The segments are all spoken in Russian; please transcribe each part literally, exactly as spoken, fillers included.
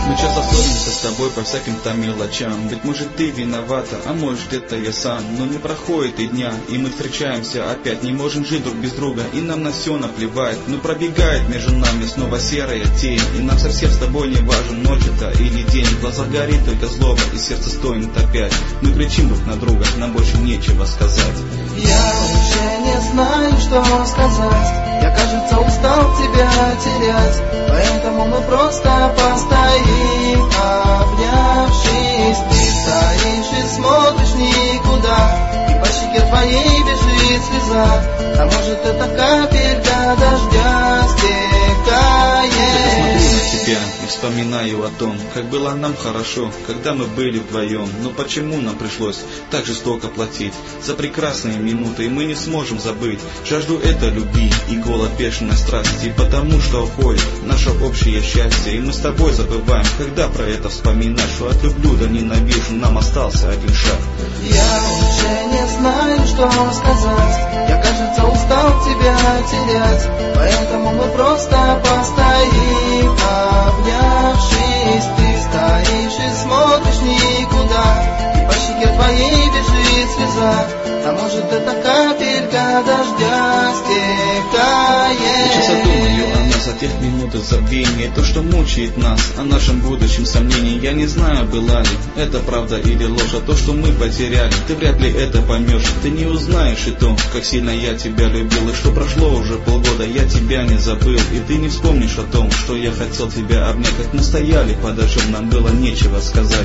Мы часто ссоримся с тобой по всяким там мелочам. Ведь может ты виновата, а может где-то я сам. Но не проходит и дня, и мы встречаемся опять. Не можем жить друг без друга, и нам на все наплевать. Но пробегает между нами снова серая тень, и нам совсем с тобой не важен ночь это или день. В глазах горит только злоба, и сердце стонет опять. Мы кричим друг на друга, нам больше нечего сказать. Я уже не знаю, что сказать. Я, кажется, устал тебя терять, поэтому мы просто постоим, обнявшись. Ты стоишь и смотришь никуда, и по щеке твоей бежит слеза. А может, это капелька дождя стекает. Я смотрю на тебя и вспоминаю о том, как было нам хорошо, когда мы были вдвоем. Но почему нам пришлось так жестоко платить за прекрасные минуты, и мы не сможем забыть жажду этой любви и голод бешеной страсти, потому что уходит наше общее счастье, и мы с тобой забываем, когда про это вспоминаешь, что от люблю до ненавижу нам остался один шаг. Я уже не знаю, что сказать. Я, кажется, устал тебя терять, поэтому мы просто постоим, обнявшись. Ты стоишь и смотришь никуда, и по щеке твоей бежит слеза. А может, это капелька дождя стекает. Я часто думаю о нас, о тех минутах забвения, то, что мучает нас, о нашем будущем сомнении. Я не знаю, была ли это правда или ложь, а то, что мы потеряли, ты вряд ли это поймешь. Ты не узнаешь и то, как сильно я тебя любил, и что прошло уже полгода, я тебя не забыл. И ты не вспомнишь о том, что я хотел тебя обнять, как мы стояли под дождем, нам было нечего сказать.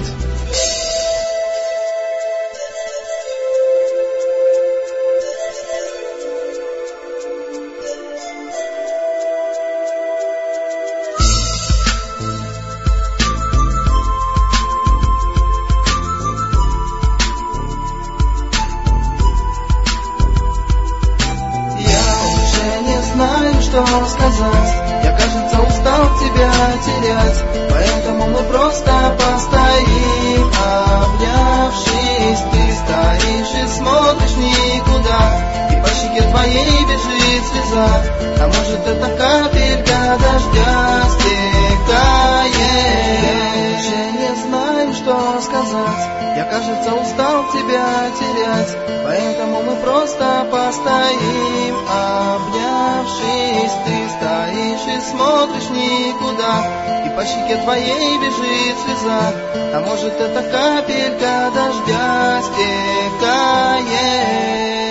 Что сказать? Я, кажется, устал тебя терять, поэтому мы просто постоим, обнявшись. Ты стоишь и смотришь никуда, и по щеке твоей бежит слеза. А может, это капелька дождя стекает. Я уже не знаю, что сказать. Я, кажется, устал тебя терять, поэтому мы просто постоим, обнявшись. Ты стоишь и смотришь никуда, и по щеке твоей бежит слеза. А может, это капелька дождя стекает.